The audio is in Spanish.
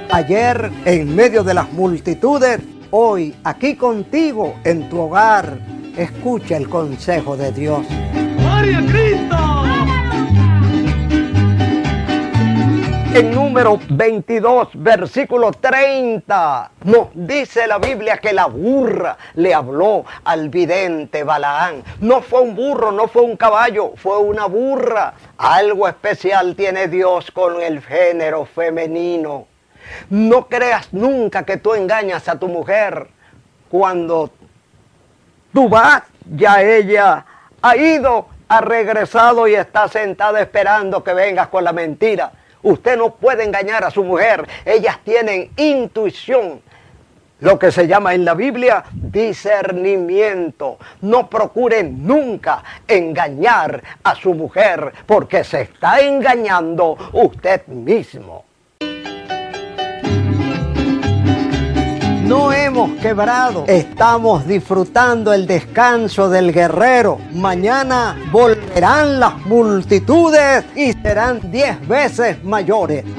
Ayer en medio de las multitudes, hoy aquí contigo en tu hogar. Escucha el consejo de Dios. ¡Gloria a Cristo! En Números 22, versículo 30, nos dice la Biblia que la burra le habló al vidente Balaán. No fue un burro, no fue un caballo, fue una burra. Algo especial tiene Dios con el género femenino. No creas nunca que tú engañas a tu mujer. Cuando tú vas, ya ella ha ido, ha regresado y está sentada esperando que vengas con la mentira. Usted no puede engañar a su mujer. Ellas tienen intuición, lo que se llama en la Biblia discernimiento. No procure nunca engañar a su mujer, porque se está engañando usted mismo. No hemos quebrado, estamos disfrutando el descanso del guerrero. Mañana volverán las multitudes y serán 10 veces mayores.